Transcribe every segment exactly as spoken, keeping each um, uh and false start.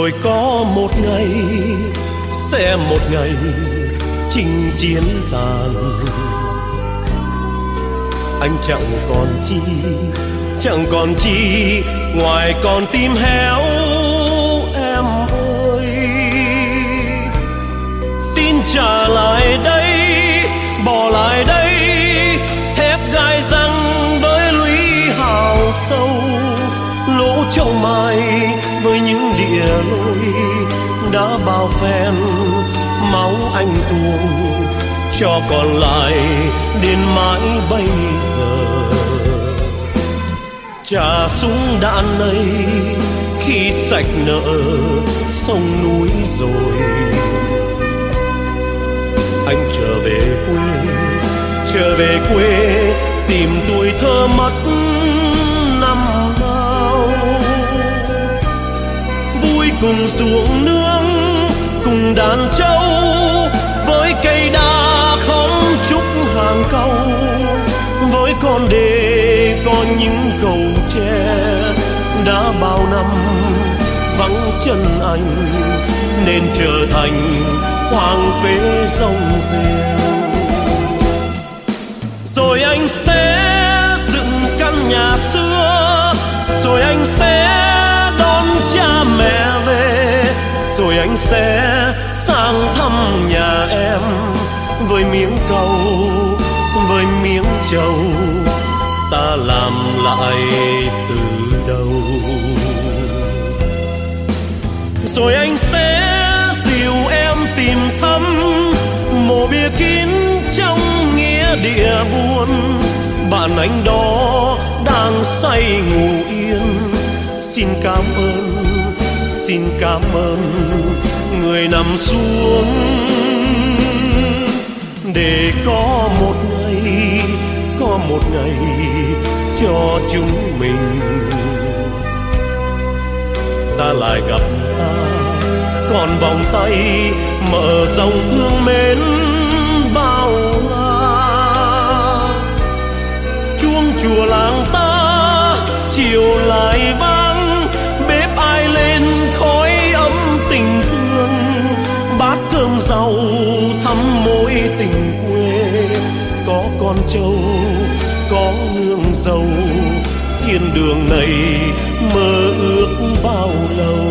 Rồi có một ngày, sẽ một ngày chinh chiến tàn. Anh chẳng còn chi, chẳng còn chi ngoài con tim héo em ơi. Xin trả lại đây, bỏ lại đây thép gai răng với lũy hào sâu, lỗ châu mai với những địa lối đã bao phen máu anh tuôn, cho còn lại đến mãi bây giờ. Trả súng đạn này khi sạch nợ sông núi rồi. Anh trở về quê, trở về quê tìm tuổi thơ mất năm nào. Vui cùng ruộng nương, cùng đàn trâu, với cây đa khóm trúc hàng câu, với con đê có những cầu tre đã bao năm vắng chân anh, nên trở thành hoang phế rông rêu. Rồi anh sẽ dựng căn nhà xưa, rồi anh sẽ đón cha mẹ về, rồi anh sẽ sang thăm nhà em với miếng câu, với miếng trầu ta làm lại từ đầu. Rồi anh sẽ dìu em tìm thăm mộ bia kín trong nghĩa địa buồn. Bạn anh đó đang say ngủ yên. Xin cảm ơn, xin cảm ơn người nằm xuống, để có một ngày, có một ngày cho chúng mình ta lại gặp ta, còn vòng tay mở rộng thương mến bao la. Chuông chùa làng ta chiều lại vang, bếp ai lên khói ấm tình thương. Bát cơm rau thắm mối tình quê, có con trâu, có nương dâu. Thiên đường này mơ ước bao lâu.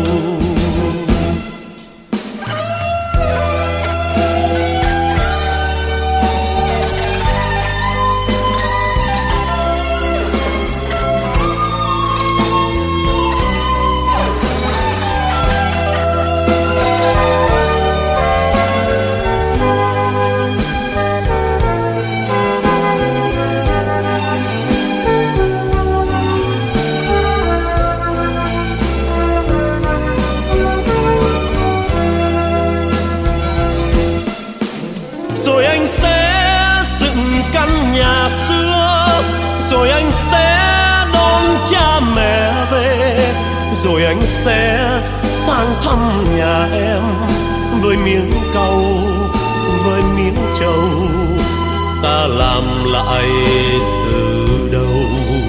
Rồi anh sẽ đón cha mẹ về, rồi anh sẽ sang thăm nhà em với miếng cau, với miếng trầu ta làm lại từ đầu.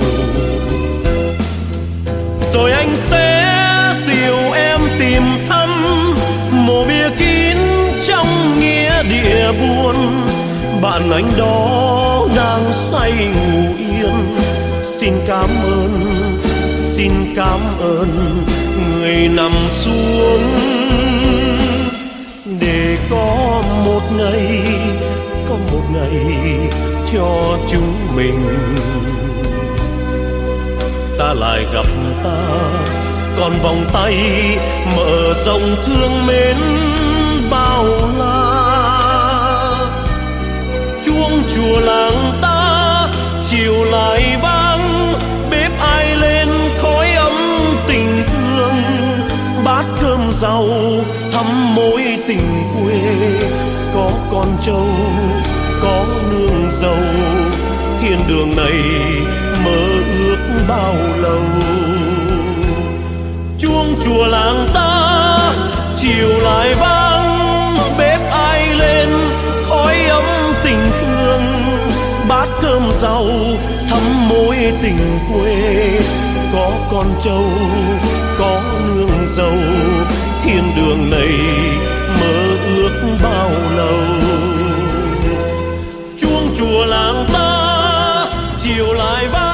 Rồi anh sẽ dìu em tìm thăm mộ bia kín trong nghĩa địa buồn. Bạn anh đó đang say ngủ yên. Xin cảm ơn, xin cảm ơn người nằm xuống, để có một ngày, có một ngày cho chúng mình ta lại gặp ta, còn vòng tay mở rộng thương mến bao la. Chuông chùa làng ta chiều lại vang, bếp ai lên khói ấm tình thương. Bát cơm rau thắm mối tình quê, có con trâu, có nương dâu. Thiên đường này mơ ước bao lâu. Chuông chùa làng ta chiều lại vang, bếp ai lên khói ấm tình thương. Bát cơm rau thắm mối tình quê, có con trâu, có nương dâu. thiên đường này mơ ước bao lâu. Chuông chùa làng ta chiều lại vang